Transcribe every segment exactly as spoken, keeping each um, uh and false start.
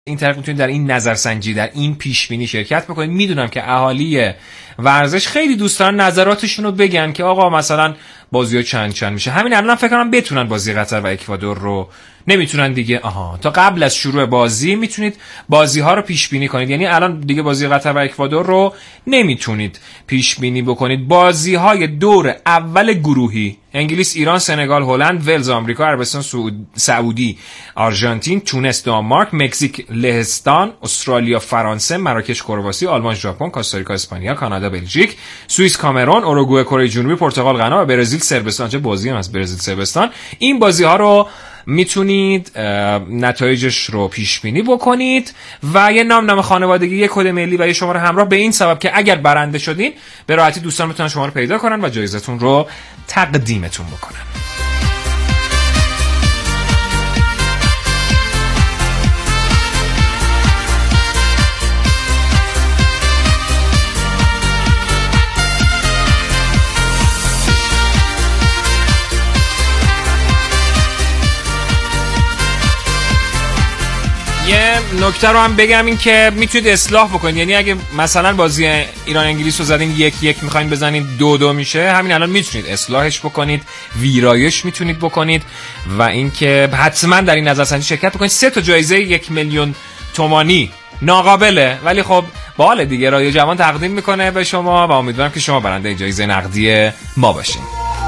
این طرف میتونید در این نظرسنجی، در این پیش بینی شرکت بکنید. میدونم که اهالی ورزش خیلی دوست دارن نظراتشون رو بگن که آقا مثلا بازی‌ها چند چند میشه. همین الان فکر کنم بتونن بازی قطر و اکوادور رو، نمیتونن دیگه. آها، تا قبل از شروع بازی میتونید بازی‌ها رو پیش بینی کنید. یعنی الان دیگه بازی قطر و اکوادور رو نمیتونید پیش بینی بکنید. بازی‌های دور اول گروهی، انگلیس، ایران، سنگال، هلند، ولز، آمریکا، عربستان سعودی، آرژانتین، تونس، دانمارک، مکزیک، لهستان، استرالیا، فرانسه، مراکش، کرواسی، آلمان، ژاپن، کوستاریکا، اسپانیا، کانادا، بلژیک، سوئیس، کامرون، اوروگوئه، کره جنوبی، پرتغال، غنا و برزیل، صربستان. چه بازی هم از برزیل صربستان. این بازی‌ها رو میتونید نتایجش رو پیش بینی بکنید و یه نامنامه خانوادگی، یه کد ملی و یه شماره همراه، به این سبب که اگر برنده شدین به راحتی دوستان میتونن شما رو پیدا کنن و جایزتون رو تقدیمتون بکنن. یه نکته رو هم بگم، این که میتونید اصلاح بکنید. یعنی اگه مثلا بازی ایران انگلیس رو زدین یک یک میخواین بزنید دو دو میشه، همین الان میتونید اصلاحش بکنید، ویرایش میتونید بکنید و اینکه حتما در این نظرسنجی شرکت بکنید. سه تا جایزه یک میلیون تومانی ناقابله، ولی خب باحال دیگه. رادیو جوان تقدیم میکنه به شما و امیدوارم که شما برنده این جایزه نقدی ما باشین.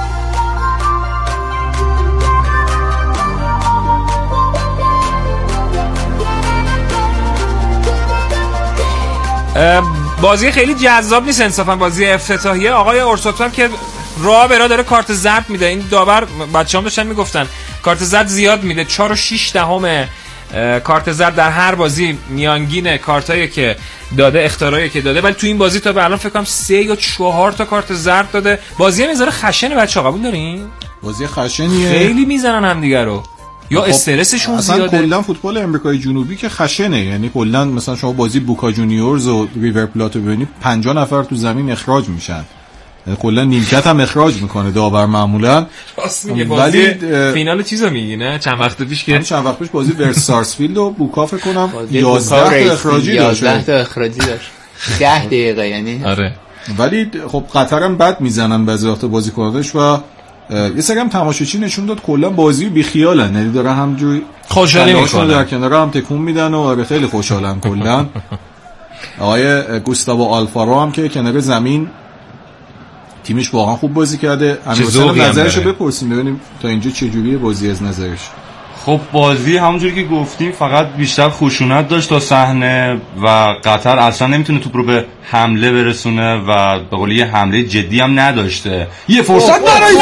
بازی خیلی جذاب نیست انصافا، بازی افتتاحیه. آقای اورسوتان که راه به راه داره کارت زرد میده. این داور بچه‌ام داشتن میگفتن کارت زرد زیاد میده، چهار و شش دهم کارت زرد در هر بازی میانگین کارتایی که داده، اخطارایی که داده، ولی تو این بازی تا به الان فکر کنم سه یا چهار تا کارت زرد داده. بازی میذاره خشنه. بچه‌ها قبول دارین؟ بازی خشنیه، خیلی میزنن هم دیگه رو، یا استرسشون زیاده. اصلا کلا فوتبال امریکای جنوبی که خشنه. یعنی کلا مثلا شما بازی بوکا جونیورز و ریور پلات رو ببینید پنجاه نفر تو زمین اخراج میشن. یعنی کلا نیمکت هم اخراج میکنه داور معمولا. ولی فینال چیزو میگی نه؟ چند وقت پیش که چند وقت پیش بازی ورسارسفیلد و بوکا فکر کنم یازده تا اخراجی داشت. یازده تا اخراجی داشت. ده دقیقه یعنی. آره. ولی خب قطر هم بد میزنن بعضی وقت بازیکناش و یه سری هم تماشاچی نشون داد کلا بازی بی خیالن. یعنی دارن همجوری خوشحالی میکنن، در کنار هم تکون میدن و خیلی خوشحالن کلا. آقای گوستاو آلفارو هم که کنار زمین تیمش واقعا خوب بازی کرده. امیرحسین نظرشو بپرسیم ببینیم تا اینجا چه جوریه بازی از نظرش. خب بازی همونجوری که گفتیم فقط بیشتر خشونت داشت تا صحنه و قطر اصلا نمیتونه توپ رو به حمله برسونه و به قول یه حمله جدی هم نداشته. یه فرصت برای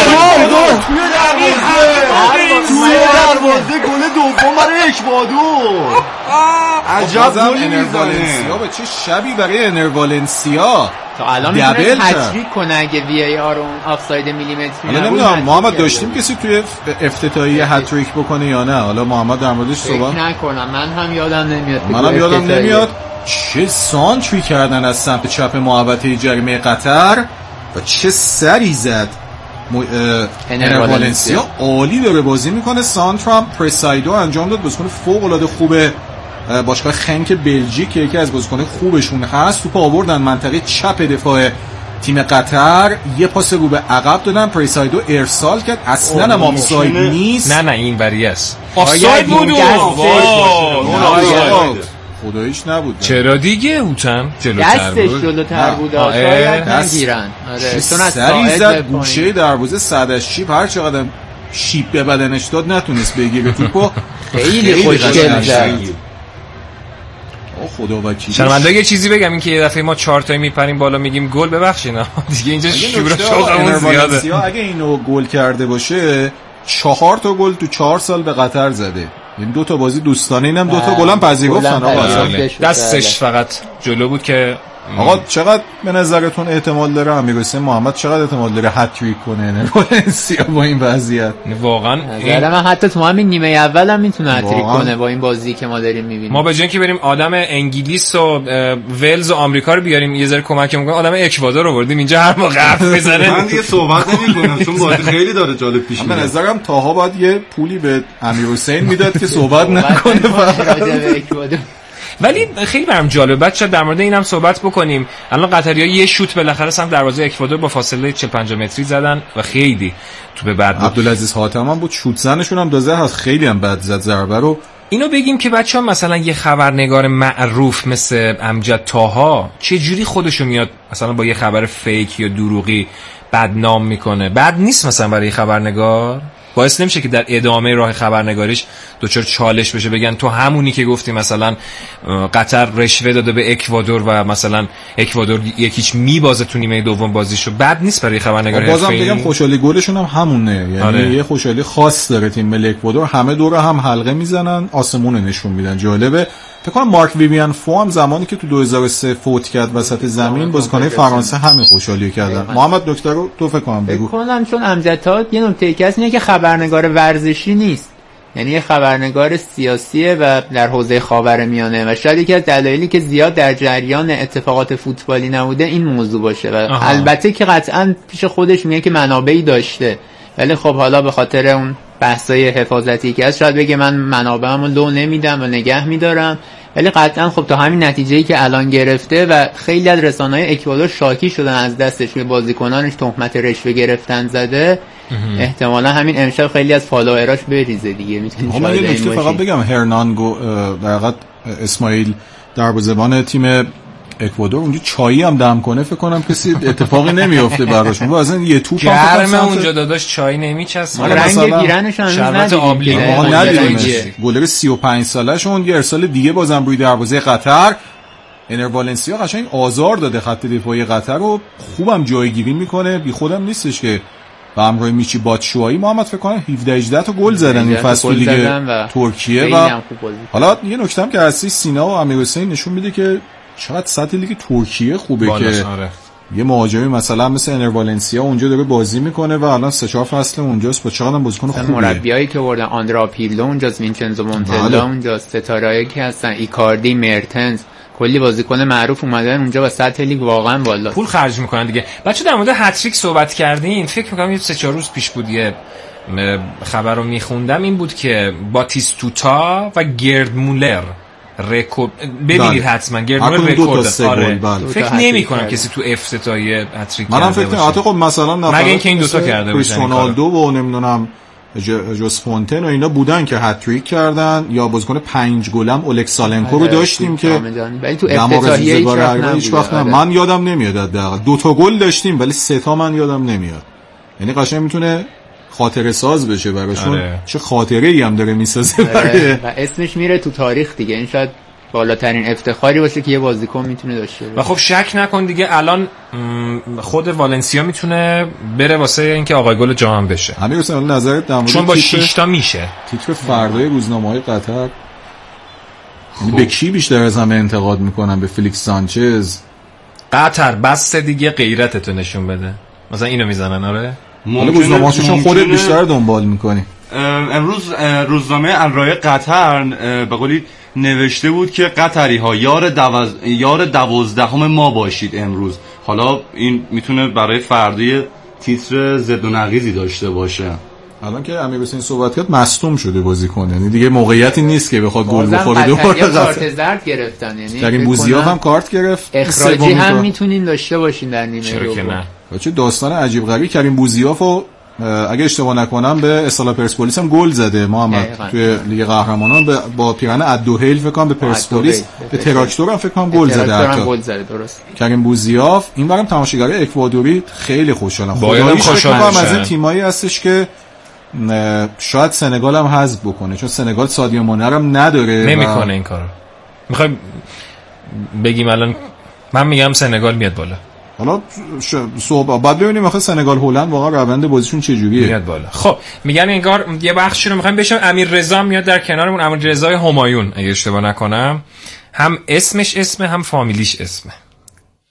توی دروازه گل دوم برای اکوادور. عجب گلی میزنه. به چه شبی برای انر والنسیا. تا الان میتونه هتریک کنه اگه وی ای آر اون آفساید میلیمتری نبود. نمیدونم محمد داشتیم کسی توی افتتاحیه هتریک بکنه یا نه. حالا محمد در موردش صحبت نکنم. من هم یادم نمیاد. منم یادم نمیاد. چه سانتری کردن از سمت چپ محوطه جریمه قطر و چه سری زد. م... انر والنسیا عالی داره بازی میکنه. سانترام پرسایدو انجام داد. بازیکن فوق العاده خوبه. باشگاه خنک بلژیک که یکی از بازیکن‌های خوبشون هست. توپ آوردن منطقه چپ دفاع تیم قطر، یه پاس رو به عقب دادن، پرسایدو ارسال کرد. اصلا هم آفساید نیست. نه نه این بری است. آفساید بود. خداییش نبود. چرا دیگه هوتن جلوتر بود. دستش جلوتر بود. شاید نگیرن. آره. سری زد گوشه دروازه صدش چیپ هر چقدر شیپ به بدنش داد نتونست بگیره توپو. خیلی خوشگل زد. خدا وکیل. شرمنده یه چیزی بگم، این که یه دفعه ما چهار تایی میپریم بالا میگیم گل، ببخشید دیگه اینجا شور شوقمون زیاده. اگه اینو گل کرده باشه چهار تا گل تو چهار سال به قطر زده. این دو تا بازی دوستانه، اینم دو تا گل هم پذیرفتن. آقا دستش فقط جلو بود که آقا چقدر به نظرتون احتمال داره امیرحسین محمد چقدر احتمال داره هتریک کنه نه والنسیا با این وضعیت؟ واقعا نظر من حتی تو همین نیمه اول هم میتونه هتریک کنه با این بازی که ما داریم میبینیم. ما به جای اینکه بریم آدم انگلیس و ولز و آمریکا رو بیاریم یه ذره کمکمون کنه، آدم اکوادور رو بردیم اینجا هر موقع حرف بزنه. من دیگه صحبت نمی‌کنم چون بازی خیلی داره جالب پیش میره. به نظرم تاها باید یه پولی به امیرحسین میداد که صحبت نکنه فقط. ولی خیلی برام جالب بچا در مورد اینم صحبت بکنیم. الان قطری‌ها یه شوت بالاخره سمت دروازه اکوادور با فاصله چهل پنجاه متری زدن و خیلی تو به بعد عبدالعزیز حاتم هم بود شوت زنشون هم دوزه هست خیلی هم بد زد ضربه رو. اینو بگیم که بچه‌ها مثلا یه خبرنگار معروف مثل امجد طاها چه جوری خودشو میاد مثلا با یه خبر فیک یا دروغی بدنام میکنه؟ بد نیست مثلا برای خبرنگار؟ باعث نمیشه که در ادامه راه خبرنگاریش دوچار چالش بشه بگن تو همونی که گفتی مثلا قطر رشوه داده به اکوادور و مثلا اکوادور یکیچ میبازه تو نیمه دوم بازیشو؟ بد نیست برای خبرنگاری. بازم بگم خوشحالی گلشون هم همونه، یعنی آره. یه خوشحالی خاص داره تیم ملی اکوادور، همه دور هم حلقه میزنن آسمون نشون میدن. جالبه فکر کنم مارک ویویان فو هم زمانی که تو دو هزار و سه فوت کرد وسط زمین بازیکن‌های فرانسه همین خوشحالیو کردن. محمد دکتر رو تو فکر کنم بگو. فکر کنم چون امجد طاها یه نکته ای اینه که خبرنگار ورزشی نیست، یعنی یه خبرنگار سیاسیه و در حوزه خاورمیانه و شاید یکی از دلایلی که زیاد در جریان اتفاقات فوتبالی نبوده این موضوع باشه و آها. البته که قطعا پیش خودش میگه که منابعی داشته، ولی خب حالا به خاطر اون بحثای حفاظتی که هست شاید بگه من منابعمو لو نمیدم و نگه میدارم، ولی قطعا خب تا همین نتیجه‌ای که الان گرفته و خیلی از رسانه‌های اکوادور شاکی شدن از دستش که بازیکنانش تهمت رشوه گرفتن زده، احتمالا همین امشب خیلی از فالووراش بریزه دیگه. میتونید شاید این نکته فقط بگم هرنانگو در واقع اسماعیل دروازه‌بان تیم اکوادور اونجا چایی هم دم کنه فکر کنم کسی اتفاقی نمیفته براشون. واسه یه توپ گرم اونجا داداش چای نمیچسبه، رنگ گیرنش هنوز شربت آبلی ندیدیم. گلر سی و پنج ساله شون یه ارسال دیگه بازم روی دروازه قطر. انر والنسیا قشنگ آزار داده خط دفاعی قطر رو، خوبم جایگیری میکنه، بی خودم نیستش که با همراه میچی باتشوایی محمد فکر کنم هفده هجده تا گل زدن این فصل لیگ ترکیه. و حالا یه نکته هم که هستی سینا و امیرحسین نشون میده که چقدر سطح لیگ ترکیه خوبه که آره. یه مهاجمی مثلا مثل انر والنسیا اونجا داره بازی میکنه و الان سه چهار فصل اونجاست با چقدر بازیکن خوبه. مربیایی که بردن آندرا پیرلو اونجاست، وینچنزو مونتلا اونجاست، ستارهایی که هستن ایکاردی، مرتنز، کلی بازیکن معروف اومدن اونجا و سطح لیگ واقعا بالا. پول خرج میکنن دیگه. بچه در مورد هتریک صحبت کردین، فکر میکنم یه سه چهار روز پیش بود یه خبر رو میخوندم، این بود که باتیستوتا و گرد مولر رکورد ببینید حتما گرد مولر رکورد. آره فکر نمی کنم کسی تو افتتاحیه هتریک کرده باشه. منم فکر کنم خب مثلا مگه اینکه این دوتا کرده باشن. رونالدو و نمیدونم جوس فونتن و اینا بودن که هتریک کردن، یا بازیکن پنج گلم اولکسالنکو رو داشتیم که ولی تو افتتاحیه هیچ وقت نه. من یادم نمیاد حداقل دو تا گل داشتیم ولی سه تا من یادم نمیاد. یعنی قشنگ میتونه خاطره ساز بشه براشون. آره. چه خاطره ای هم داره میسازه برای و اسمش میره تو تاریخ دیگه. این شاید بالاترین افتخاری باشه که یه بازیکن میتونه داشته باشه. و خب شک نکن دیگه الان خود والنسیا میتونه بره واسه اینکه آقای گل جهان بشه. همین مثلا نظرت در مورد چون با شش تا میشه تیتر فردای روزنامه‌های قطر خب. به کی بیشتر از همه انتقاد میکنن؟ به فلیکس سانچز. قطر بس دیگه غیرتتو نشون بده مثلا اینو میزنن. آره حالا روزنامه‌هاشون خودت بیشتر دنبال میکنی. امروز روزنامه الرایه قطر به قولی نوشته بود که قطری ها یار دوز... یار دوازدهم ما باشید امروز. حالا این میتونه برای فردای تیتر زد و نقیضی داشته باشه. الان که امیرحسین صحبت کرد مصدوم شده بازیکن، یعنی دیگه موقعیتی نیست که بخواد گل بخوره. دوباره کارت زرد گرفتن، یعنی در این بوزیاف هم کارت گرفت. اخراجی هم میتونین داشته باشین در نیمه دوم. چه داستان عجیب غریبی. کریم بوزیافو اگه اشتباه نکنم به اصطلاح پرسپولیس هم گل زده محمد توی لیگ قهرمانان با پیرن ادوهیل فکر کنم به پرسپولیس، به تراکتور هم فکر کنم گل زده. حتی گل زده درست. کریم بوزیاف این برام تماشاگرای اکوادوری خیلی خوشحالم. خدایی خوشحالم از این تیمایی هستش که شاید سنگال هم حذف بکنه، چون سنگال سادیو مانه هم نداره. نمیکنه و... این کارو. میخوایم بگیم الان من میگم سنگال میاد بالا. حالا صبح بعد ببینیم آخه سنگال هلند واقعا روند بازیشون چه جوریه. میاد بالا. خب میگن انگار یه بخشی رو میخوایم بشم امیر رضا میاد در کنارمون. امیر رضای همایون اگه اشتباه نکنم، هم اسمش اسمه هم فامیلیش اسمه.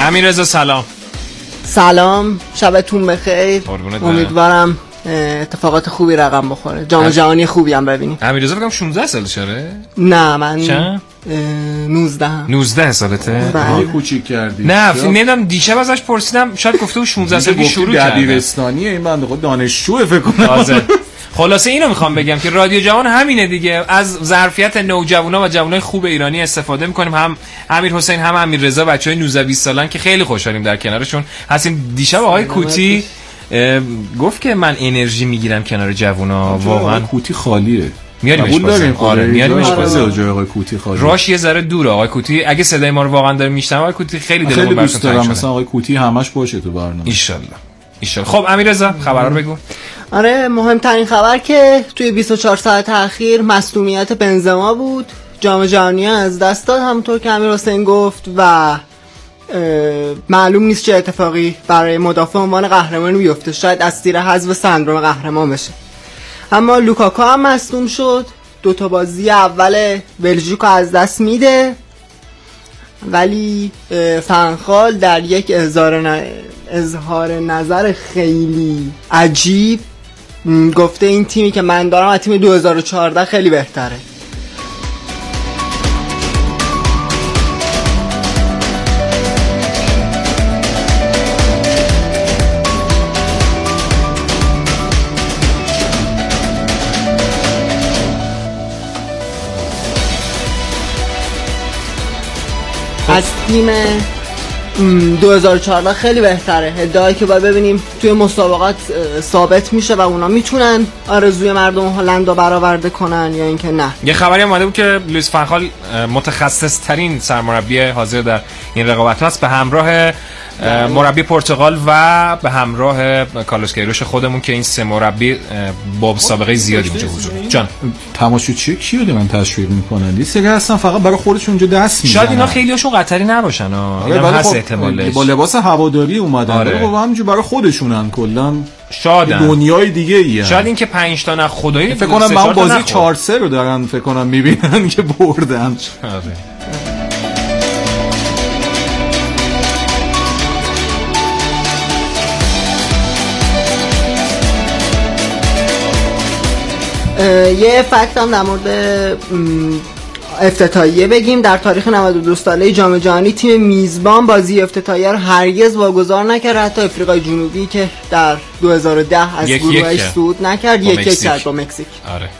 امیررضا سلام. سلام، شبتون بخیر. امیدوارم اتفاقات خوبی رقم بخوره، جام جهانی خوبی هم ببینیم. امیررضا فکر کنم شانزده سالشه. نه من چند؟ نوزده. نوزده سالته؟ بله. کوچیک کردی. نه فکر نمیدونم، دیشب ازش پرسیدم شاید گفته بود شانزده سالگی شروع کرده. دبیرستانیه این بنده خدا، دانشجو فکر کنم. خلاصه اینو میخوام بگم که رادیو جوان همینه دیگه، از ظرفیت نوجوانا و جوانای خوب ایرانی استفاده میکنیم. هم امیر حسین هم امیررضا بچهای نوزده بیست سالن که خیلی خوشحالیم در کنارشون هستیم. دیشب آقای کوتی گفت که من انرژی میگیرم کنار جوونا. واقعا کوتی خالیه. میاریمش داریم. آره میاریمش واسه جای آقای کوتی خالی. راش یه ذره دوره آقای کوتی. اگه صدای ما رو واقعا داره میشنوه آقای کوتی خیلی دلمون براتون تنگ شده. مثلا آقای کوتی همش باشه تو برنامه. ان شاء الله ان شاء الله. خب امیررضا خبر رو بگو. آره مهمترین خبر که توی بیست و چهار ساعت اخیر مصدومیت بنزما بود. جام جهانی از دست داد همونطور که امیر حسین گفت و معلوم نیست چه اتفاقی برای مدافع عنوان قهرمان بیفته. شاید از تیر حذف سندروم قهرمان بشه. اما لوکاکو هم مصدوم شد. دو تا بازی اول بلژیک از دست میده، ولی فنخال در یک اظهار ن... اظهار نظر خیلی عجیب گفته این تیمی که من دارم از تیم دو هزار و چهارده خیلی بهتره. از تیم دو هزار و چهارده خیلی بهتره. ادعایی که باید ببینیم توی مسابقات ثابت میشه و اونا میتونن آرزوی مردم هلند رو برآورده کنن یا اینکه نه. یه خبری اومده بود که لوئیس فانخال متخصص ترین سرمربی حاضر در این رقابت هست به همراه مربی پرتغال و به همراه کارلوس کیروش خودمون که این سه مربی با سابقه زیادی اونجا حضور جان. تماشاچی کیو دارن تشویق میکنن؟ یه سری هستن فقط برای خودشون اونجا دست میزنن. شاید اینا خیلیاشون قطری نباشن ها. اینا هست احتمالش. با لباس هواداری اومدن. آره. با همینجوری برای خودشونن کلا. شادن. دنیای دیگه ایه. شاید این که پنج تا نه خدایی فکر کنم من بازی چهار سه رو دارن فکر کنم میبینن که بردن. آره. یه فکت هم در مورد افتتاحیه بگیم. در تاریخ نود و دو ساله جام جهانی تیم میزبان بازی افتتاحیه رو هرگز واگذار نکرد. حتی افریقای جنوبی که در دو هزار و ده از گروهش صعود نکرد یک یک کرد با مکزیک. آره.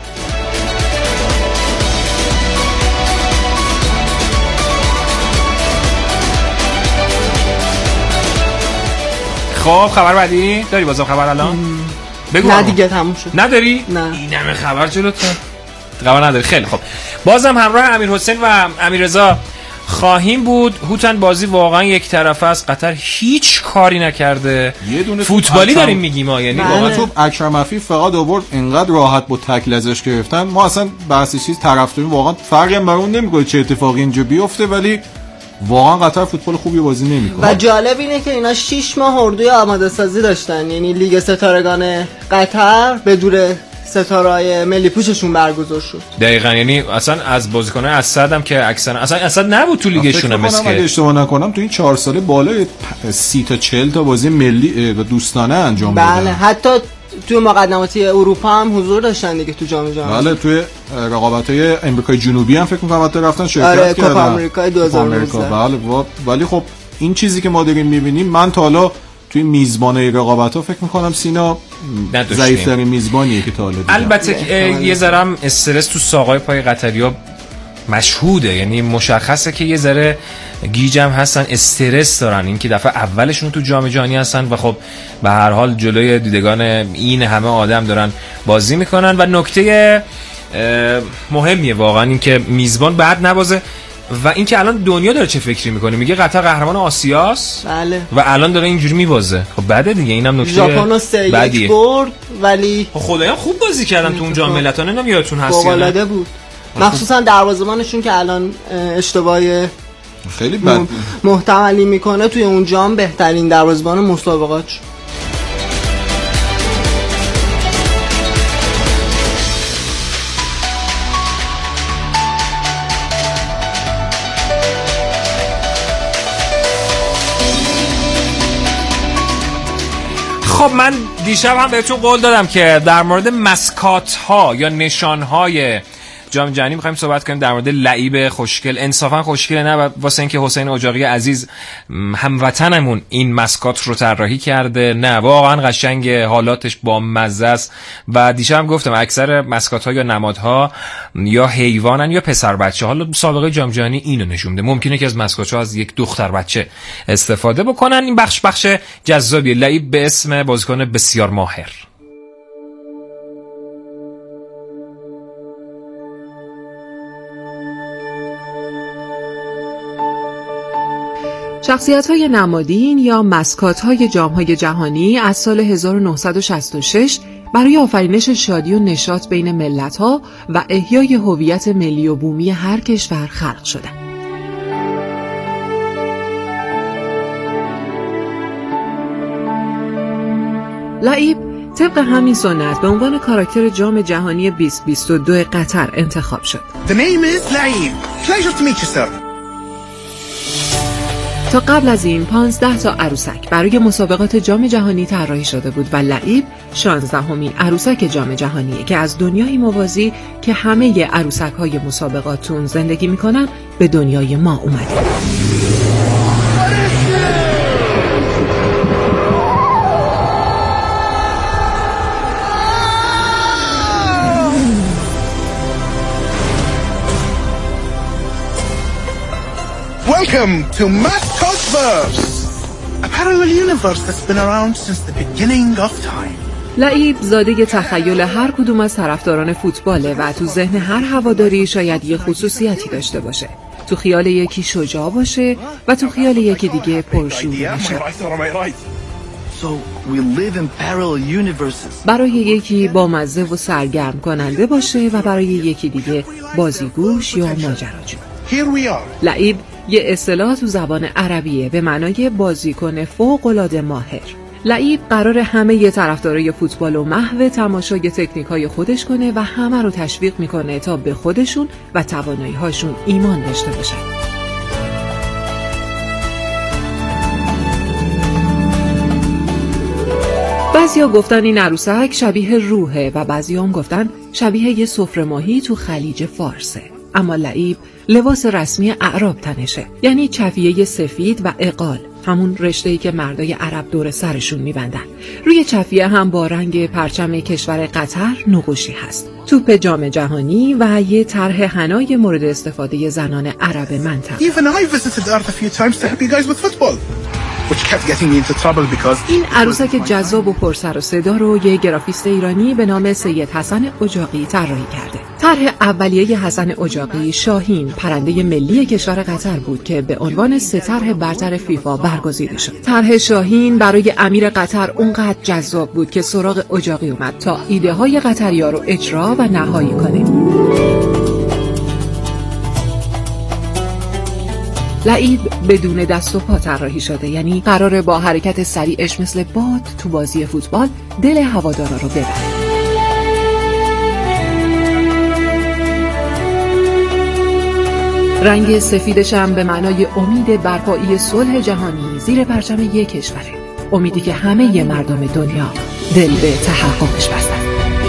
خب خبر بعدی داری؟ بازم خبر الان بگو. نه دیگه تموم شد. نداری؟ نه. این همه خبر جلوته. خبر نداری. خیلی خب. بازم همراه امیر حسین و امیررضا خواهیم بود. هوتن بازی واقعا یک طرفه است. قطر هیچ کاری نکرده. یه دونه فوتبالی داریم میگیم ما، یعنی واقعا تو اکرم عفیف فقط آورد اینقدر راحت با تکل ازش گرفتن. ما اصلا بحث چیز طرفداریم واقعا فرقی هم برامون نمیکنه چه اتفاقی اینجا بیفته، ولی واقعا قطر فوتبال خوبی بازی نمیکنه. و جالب اینه که اینا شش ماه اردوی آماده سازی داشتن. یعنی لیگ ستارگان قطر به دور ستاره‌های ملی پوششون برگزار شد. دقیقاً. یعنی اصلا از بازیکنان اسد هم که اکثرا اصلا اسد نبود تو لیگشون هم. مثلا اگه اشتباه نکنم تو این چهار ساله بالای سی تا چهل تا بازی ملی و دوستانه انجام دادن. بله حتی توی مقدماتی اروپا هم حضور داشتن دیگه تو جام جهانی. بله توی رقابت‌های آمریکای جنوبی هم فکر می‌کنم حتی رفتن شرکت آره، کردن. کوپا آمریکای دو هزار و نوزده. بله ولی خب این چیزی که ما داریم می‌بینیم، من تا حالا توی میزبانای رقابت‌ها فکر می‌کنم سینا ضعیف‌ترین میزبانیه که تا حالا دیدم. البته یه ذره استرس تو ساقای پای قطری‌ها مشهوده، یعنی مشخصه که یه ذره گیجم هستن، استرس دارن، این که دفعه اولشون تو جام جهانی هستن و خب به هر حال جلوی دیدگان این همه آدم دارن بازی میکنن و نکته مهمیه واقعا این که میزبان بعد نبازه و این که الان دنیا داره چه فکری میکنه، میگه قطر قهرمان آسیاست. بله. و الان داره اینجوری میبازه. خب بعده دیگه، اینم نکته ژاپن سه یک برد ولی خدایا خوب بازی کردن تو اون جام ملت‌ها، نمیدونم یادتون هست یا نه. بود مخصوصا دروازه‌بانشون که الان اشتباه خیلی بد محتملی میکنه توی اون جام بهترین دروازه‌بان مسابقات شد. خب من دیشب هم بهتون قول دادم که در مورد مسکات ها یا نشان های جام جهانی می‌خوایم صحبت کنیم، در مورد لعیب خوشگل. انصافا خوشگله نه واسه اینکه حسین اجاقی عزیز هموطنمون این مسکات رو طراحی کرده، نه واقعا قشنگ، حالاتش با مزه است. و دیشب هم گفتم اکثر مسکات‌ها یا نمادها یا حیوانن یا پسر بچه. حالا سابقه جام جهانی اینو نشون میده، ممکنه که از مسکات‌ها از یک دختر بچه استفاده بکنن. این بخش بخش جذابیه. لعیب به اسم بازیکن بسیار ماهر. شخصیت‌های نمادین یا مسکات‌های جام‌های جهانی از سال هزار و نهصد و شصت و شش برای آفرینش شادی و نشاط بین ملت‌ها و احیای هویت ملی و بومی هر کشور خلق شدند. لعیب طبق همین سنت به عنوان کاراکتر جام جهانی بیست بیست و دو قطر انتخاب شد. The name is لعیب. Pleasure to meet you, sir. تا قبل از این پانزده تا عروسک برای مسابقات جام جهانی طراحی شده بود و لعیب شانزدهمین عروسک جام جهانیه که از دنیای موازی که همه عروسک‌های مسابقاتون زندگی میکنن به دنیای ما اومده. Welcome to Mascotverse, a parallel universe that's been around since the beginning of time. لعیب زاده تخیل هر کدوم از طرفداران فوتباله و تو ذهن هر هواداری شاید یه خصوصیتی داشته باشه. تو خیال یکی شجاع باشه و تو خیال یکی دیگه پرشور باشه. So we live in parallel universes. برای یکی با مزه و سرگرم کننده باشه و برای یکی دیگه بازیگوش یا ماجراجو. Here we are. لعیب یه اصطلاح تو زبان عربیه به معنای بازیکن فوق‌العاده ماهر. لعیب قرار همه ی طرفدارای فوتبال و محو تماشای تکنیک‌های خودش کنه و همه رو تشویق میکنه تا به خودشون و توانایی‌هاشون ایمان داشته باشن. بعضیا گفتن این عروسک شبیه روحه و بعضیا هم گفتن شبیه یه سفره ماهی تو خلیج فارسه. اما لعیب لباس رسمی اعراب تنشه، یعنی چفیه سفید و عقال، همون رشته‌ای که مردای عرب دور سرشون میبندن. روی چفیه هم با رنگ پرچم کشور قطر نقوشی هست. توپ جام جهانی و یه طرح حنای مورد استفاده زنان عرب منطقه. Even I visited Earth a few times to help you guys with football, which kept getting me into trouble because این عروسک جذاب و پرسر و صدا رو یه گرافیست ایرانی به نام سید حسن اجاقی طراحی کرده. طرح اولیه حسن اجاقی شاهین پرنده ملی کشور قطر بود که به عنوان سه طرح برتر فیفا برگزیده شد. طرح شاهین برای امیر قطر اونقدر جذاب بود که سراغ اجاقی اومد تا ایده های قطری‌ها رو اجرا و نهایی کنه. لعیب بدون دست و پا طراحی شده، یعنی قراره با حرکت سریعش مثل باد تو بازی فوتبال دل هوادارا رو ببره. رنگ سفیدش هم به معنای امید برپایی صلح جهانی زیر پرچم یک کشوره، امیدی که همه مردم دنیا دل به تحققش بستن.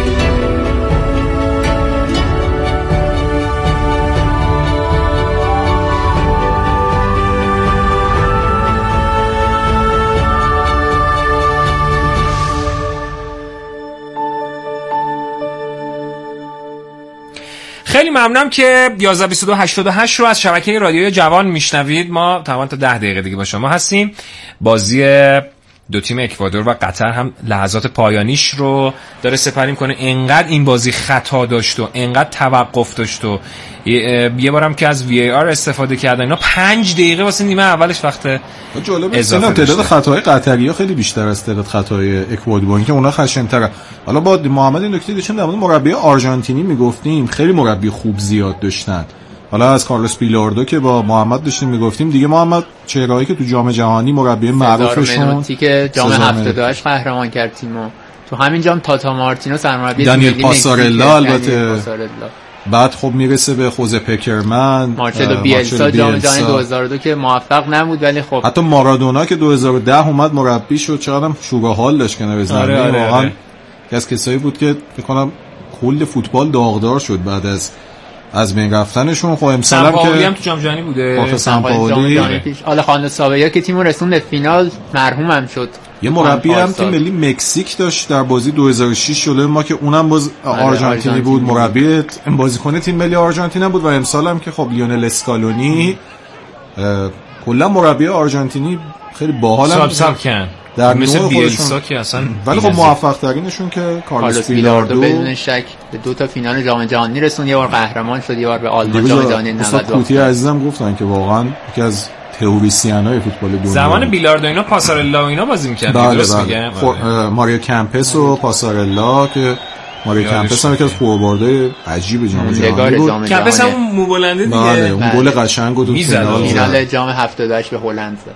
خیلی ممنونم که یازده بیست و دو هشتاد و هشت رو از شبکه رادیوی جوان میشنوید. ما تقریبا تا ده دقیقه دیگه با شما هستیم. بازی دو تیم اکوادور و قطر هم لحظات پایانیش رو داره سپری میکنه. انقدر این بازی خطا داشت و انقدر توقف داشت و یه بارم که از وی ای آر استفاده کردن. اینا پنج دقیقه واسه نیمه اولش وقت اضافه داشت. تعداد خطاهای قطری‌ها خیلی بیشتر از تعداد خطاهای اکوادور که اونا خشن‌تره. حالا با محمد این نکته داشتیم در مورد مربی آرژانتینی میگفتیم، خیلی مربی خوب زیاد داشتن. حالا از کارلوس بیلاردو که با محمد داشتیم میگفتیم دیگه، محمد چهرهایی که تو جام جهانی مربی معروفشون که جام هفتاد و هشت قهرمان کرد تیمو، تو همین جام تاتا مارتینو سرمربی دانیل پاسارلا، البته بعد خب میرسه به خوزه پکرمن، مارچلو بیلسا جام جهانی دو هزار و دو که موفق نبود ولی خب حتی مارادونا که دو هزار و ده اومد مربی شد، چقدرم شور حال داشت که نوزنده. آره آره واقعا آره. از کسایی بود که فکر کنم کل فوتبال داغدار شد بعد از از بین رفتنشون. خب امسال هم که هم تو جام جهانی بوده، سمپاولی حالا خانه سابقا که تیمو رسوند به فینال مرحوم هم شد. یه مربی هم تیم ملی مکزیک داشت در بازی دو هزار و شش جلوی ما که اونم باز آرژانتینی بود، مربی بازیکن تیم ملی آرژانتین بود. و امسال هم که خب لیونل اسکالونی، کلا مربی آرژانتینی خیلی باحالن، ساب ساب کن در مثل بیلسا که اصلا، ولی خب موفق ترینشون که کارلوس بیلاردو بدون شک به دو تا فینال جام جهانی رسون، یه بار قهرمان شد، یه بار به آلمان جام جهانی نود و دو. کوتی عزیزم گفتن که واقعا یکی از تئوریسین‌های فوتبال دنیا زمان بیلاردو اینا پاسارلا و اینا بازی می‌کردن. بله درست بله. میگم؟ خب ماریو کمپس و پاسارلا که ماریو کمپس هم یکی از فورواردهای عجیب جام جهانی بود. کمپس هم مو بلنده دیگه. بله اون گل قشنگ بود تو فینال جام هفتاد و هشت به هلند زد.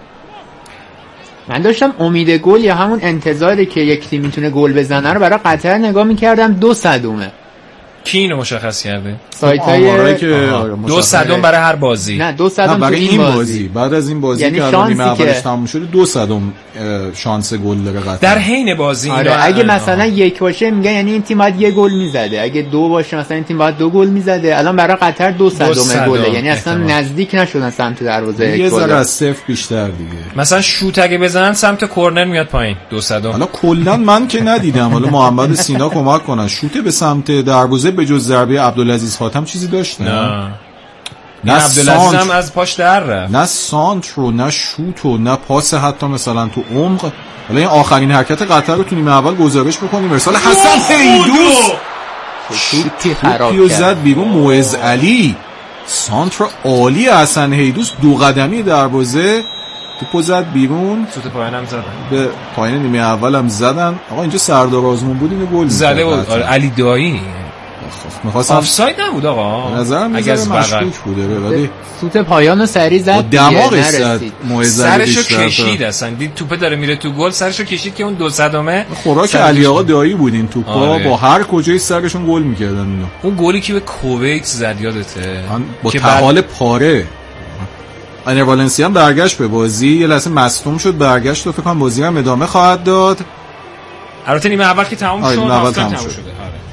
من داشتم امید گل یا همون انتظاری که یک تیم میتونه گل بزنه رو برای قطر نگاه می‌کردم، دو صدومه. کی اینو مشخص کرده؟ سایت‌های که دو صدم برای هر بازی. نه دو صدم برای این این بازی. بازی بعد از این بازی یعنی که الان نیمه اولش تموم شده دو صدم شانس گل داره قطر در حین بازی. آره اگه مثلا آه. یک باشه میگن یعنی این تیم باید یه گل میزده، اگه دو باشه مثلا این تیم باید دو گل میزده. الان برای قطر دو صدم گله، یعنی اصلا نزدیک نشدن سمت دروازه. یه ذره از صفر بیشتر دیگه. مثلا شوت اگه بزنن سمت کرنر میاد پایین دو صدم. حالا کلا من که ندیدم، حالا محمد سینا کمک کنن، شوت به سمت دروازه به جز ضربه عبدالعزیز خاتم چیزی داشت؟ نه نه عبدالعزیز هم از پاش در رفت. نه سانترو نه شوتو نه پاس حتی مثلا تو عمق. حالا این آخرین حرکت قطر رو تو نیمه اول گزارش بکنیم. ارسال حسن هیدوس شوتی خراب کرد، زد بیرون موعظ علی. سانتر عالی حسن هیدوس، دو قدمی دروازه، توپو زد بیرون. سوت پایین هم زدن، به پایین نیمه اول هم زدن. آقا اینجا سردار آزمون بود اینو گل زده بود. آره علی دایی می‌خواستم آفساید نبود آقا، به نظرم اگه مشکوک بوده، ولی سوت پایانو سری زد، دماغش زد، سرشو کشید، اصلا دید توپ داره میره تو گل، سرشو کشید که اون دو صدمه خوراک علی آقا دایی بود. این توپا آره. با هر کجای سرشون گل میکردن اینا. اون گلی که به کویت زد یادته با تحال پاره. انر والنسیا هم برگشت به بازی، یه لحظه مصدوم شد، برگشت و فکر کنم بازی هم ادامه خواهد داد. البته نیمه اول که تموم شد، اول تموم شد. شده.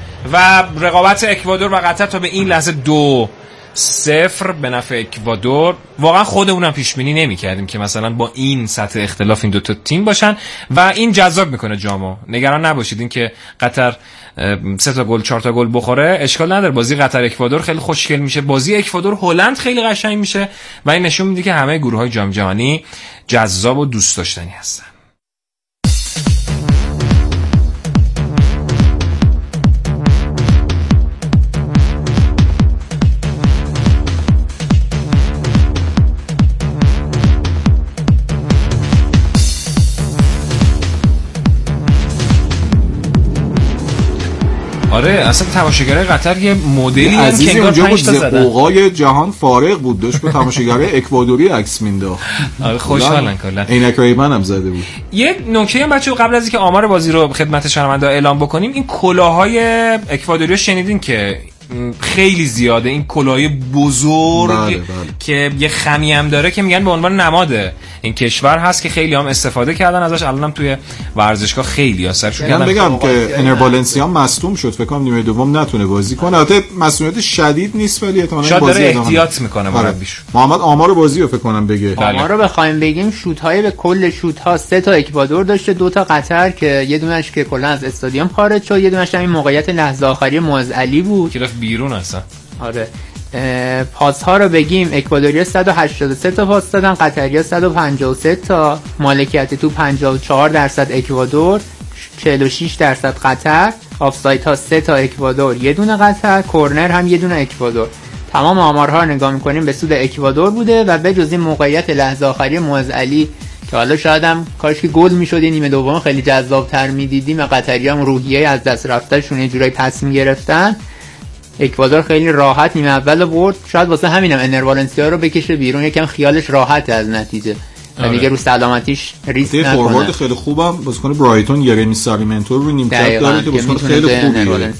و رقابت اکوادور و قطر تا به این لحظه دو صفر به نفع اکوادور. واقعا خودمونم پیش بینی نمی‌کردیم که مثلا با این سطح اختلاف این دو تا تیم باشن و این جذاب میکنه جامو. نگران نباشید این که قطر سه تا گل چهار تا گل بخوره اشکال نداره، بازی قطر اکوادور خیلی خوشگل میشه، بازی اکوادور هلند خیلی قشنگ میشه و این نشون میده که همه گروه‌های جام جهانی جذاب و دوست داشتنی هستن. آره اصلا تماشاگرای قطر یه مدلی ان که انگار پنج تا زدن. اوقای جهان فارغ بود، داشت به تماشاگرای اکوادوری عکس مینداخت. آره خوشحالن کلا. عینک ریبن هم زده بود. یه نکته هم بچه‌ها قبل از اینکه آمار بازی رو خدمت شنوندا اعلام بکنیم، این کلاهای اکوادوری رو شنیدین که خیلی زیاده، این کلاهای بزرگ بله، بله. که یه خمی هم داره که میگن به عنوان نماد این کشور هست که خیلی هم استفاده کردن ازش. الانم توی ورزشگاه خیلی اثرشون کردن. بگم که انر والنسیا مصدوم شد، فکر کنم نیمه دوم نتونه بازی کنه. البته مسئولیت شدید نیست ولی احتمالاً شاید بازی داره احتیاط میکنه مربیش. محمد آمار بازی رو فکر کنم بگه. آمار رو بخوایم بگیم شوت های به کل شوت ها سه تا اکوادور داشته، دو تا قطر که یه دونش که کلا از استادیوم خارج شد، یه دونش همین موقعیت لحظه آخری موعظ علی بود که رفت بیرون اصلا. آره پاس ها رو بگیم اکوادوریا صد و هشتاد و سه تا پاس دادن، قطریا صد و پنجاه و سه تا، مالکیت تو پنجاه و چهار درصد اکوادور، چهل و شش درصد قطر، آفساید ها سه تا اکوادور یه دونه قطر، کورنر هم یه دونه اکوادور. تمام آمارها رو نگاه می‌کنیم به سود اکوادور بوده و به جز این موقعیت لحظه آخری موعظ علی که حالا شاید هم کاش که گل می‌شد، نیمه دوم خیلی جذاب‌تر می‌دیدیم و قطری‌ها هم روحیه از دست رفتهشون یه جورایی پس می‌گرفتن. اکوادور خیلی راحت نیمه اول برد، شاید واسه همینم انر والنسیا رو بکشه بیرون، یکم خیالش راحت از نتیجه. و دیگه رو سلامتیش ریسک نکنه. فوروارد خیلی خوبم بازیکن برایتون یرمی ساریمنتو رو نیمکت داره که بازیکن خیلی خوبیه.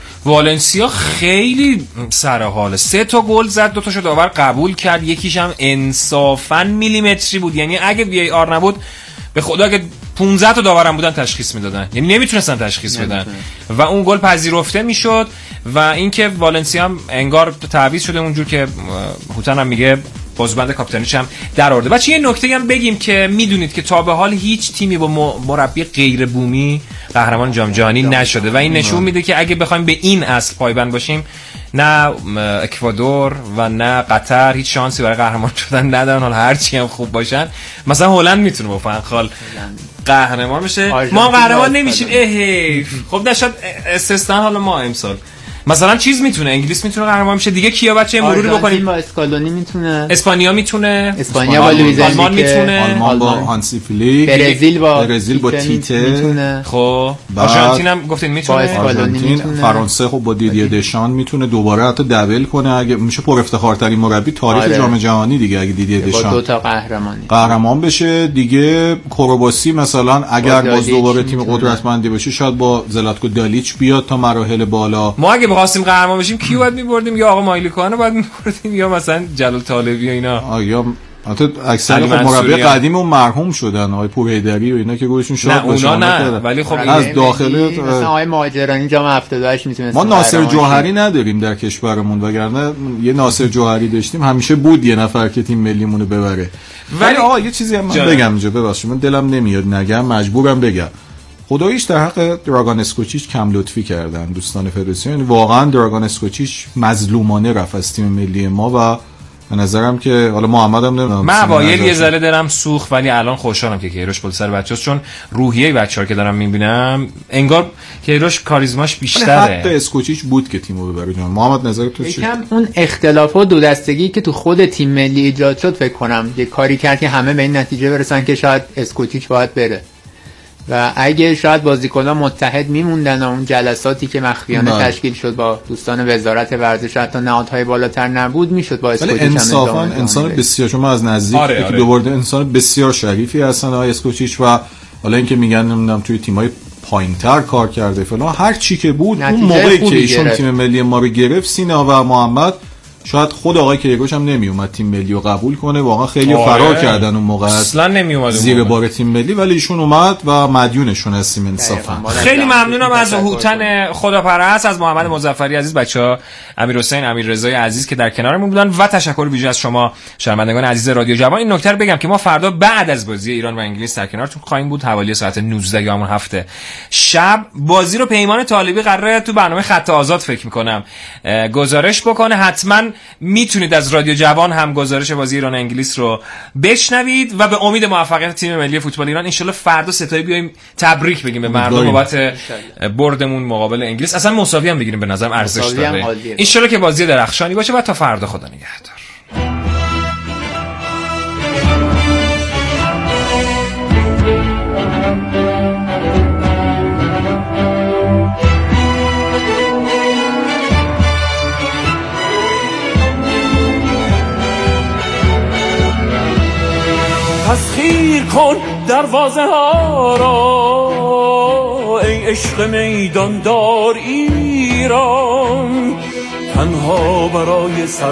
والنسیا خیلی سر حاله، سه تا گل زد، دو تاشو داور قبول کرد، یکیش هم انصافا میلیمتری بود. یعنی اگه وی ای آر نبود به خدا که پانزده تا داورم بودن تشخیص میدادن، یعنی نمیتونستن تشخیص بدن و اون گل پذیرفته میشد. و اینکه والنسیا هم انگار تعویض شده اونجور که هوتن هم میگه بازوبند کاپیتانیش هم در آورده. بچه یه نکته هم بگیم که میدونید که تا به حال هیچ تیمی با مربی غیر بومی قهرمان جام جهانی نشده و این نشون میده که اگه بخوایم به این اصل پایبند باشیم نه اکوادور و نه قطر هیچ شانسی برای قهرمان شدن ندارن. حالا هر چی هم خوب باشن، مثلا هلند میتونه با فنخال قهرمان بشه، ما قهرمان نمیشیم. اه خب نشد استثنا. حالا ما امسال مثلا چیز میتونه، انگلیس میتونه قهرمان بشه دیگه. کیا بچه مروری بکنیم؟ با اسکالونی میتونه، اسپانیا میتونه، اسپانیا با لوئیز انریکه، آلمان میتونه، آلمان با هانسی فلیک، برزیل با برزیل با تیته میتونه. خب آرژانتین هم گفتین میتونه، آرژانتین، فرانسه خب با دیدیه دشان میتونه دوباره حتی دبل کنه. اگه میشه پر افتخارترین مربی تاریخ آره. جام جهانی دیگه اگه دیدیه دشان با دو تا قهرمانی قهرمان بشه دیگه. کرواسی مثلا اگر باز دوباره تیم قدرتمندی بشه شاید با زلاتکو دالیچ بیاد تا مراحل بالا. ما اگه بخواستیم قهرمان بشیم کیو باید می‌بردیم؟ یا آقا مایلیکوانو باید می‌بردیم یا مثلا جلال طالبی و اینا. آ یا البته اکثر خب مربی قدیم اون مرحوم شدن، آقای پورهیدری و اینا که گوششون شاد بشه. نه اونا نه، ولی خب از داخل مثلا آقای مهاجرانی جام هفتاد و هشت میتونه. ما ناصر جوهری نداریم در کشورمون، وگرنه یه ناصر جوهری داشتیم همیشه بود یه نفر که تیم ملیمونو ببره. ولی آقا یه چیزی هم من بگم اینجا، ببخشید من دلم نمیاد نگم، مجبورم بگم. خداییش در حق دراگان اسکوچیچ کم لطفی کردن دوستان فدراسیون. واقعا دراگان اسکوچیچ مظلومانه رفت از تیم ملی ما و به نظرم که حالا محمد هم نمیدونم، من اوایل یه ذره دلم سوخت ولی الان خوشحالم که کیروش پشت سر بچه‌هاست، چون روحیه بچه‌ها که دارم میبینم انگار کیروش کاریزماش بیشتره. حتی اسکوچیچ بود که تیمو ببره. جان محمد نظر تو چیه؟ یکم اون اختلافات دو دستگی که تو خود تیم ملی ایجاد شد فکر کنم یه کاری کرد که همه به این نتیجه برسن که شاید اسکوچیچ باید بره و اگه شاید بازیکن‌ها متحد میموندن اون جلساتی که مخفیانه بله. تشکیل شد با دوستان وزارت ورزش حتی نهادهای بالاتر نبود میشد با اسکوچیچ. انصافا انسان بسیار، شما از نزدیک آره آره. دوباره انسان بسیار شریفی هستن آقای اسکوچیچ و حالا اینکه میگن نمیدونم توی تیم‌های پایین‌تر کار کرده فلان، هر چی که بود اون موقعی که ایشون تیم ملی ما رو گرفت، سینا و محمد شاید خود آقای کیروش هم نمی اومد تیم ملی رو قبول کنه. واقعا خیلی فرار کردن اون موقع، اصلا نمی اومد زیر بار تیم ملی، ولی ایشون اومد و مدیونشون هستیم انصافا. خیلی ممنونم از هوتن خداپرست، از محمد مظفری عزیز، بچه‌ها امیرحسین، امیررضای عزیز که در کنارمون بودن و تشکر ویژه از شما شنوندگان عزیز رادیو جوان. این نکته رو بگم که ما فردا بعد از بازی ایران و انگلیس در کنارتون خواهیم بود حوالی ساعت نوزده یا همون هفته شب. بازی رو پیمان طالبی قراره تو برنامه خط آزاد فکر می‌کنم گزارش بکنه. حتما میتونید از رادیو جوان هم گزارش بازی ایران انگلیس رو بشنوید و به امید موفقیت تیم ملی فوتبال ایران ان شاءالله فردا ستایی بیایم تبریک بگیم به مردم بابت بردمون مقابل انگلیس. اصلا مساوی هم بگیریم، به نظرم ارزش داره. ان شاءالله که بازی درخشانی باشه و تا فردا خدا نگهدار. تسخیر کن دروازه ها را ای عشق میدان دار ایران، تنها برای سر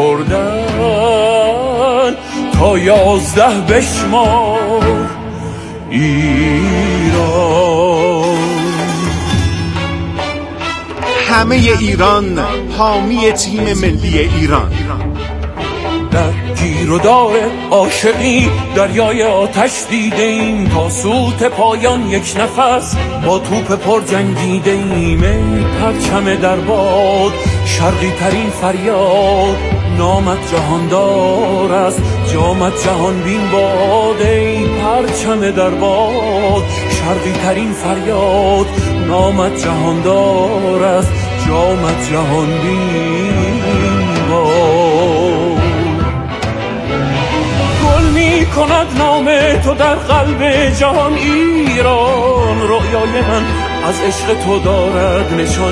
سپردن تا یازده بشمار ایران. همه ایران حامی تیم ملی ایران. در گیر و دار عاشقی دریای آتش دیدیم، تا سوت پایان یک نفس با توپ پر جنگیدیم. ای پرچم در باد شرقی ترین فریاد، نامت جهاندار است جامت جهان بین باد. ای پرچم در باد شرقی ترین فریاد، نامت جهاندار است جامت جهان بین باد. می کند نام تو در قلب جهان ایران، رویای من از عشق تو دارد نشان.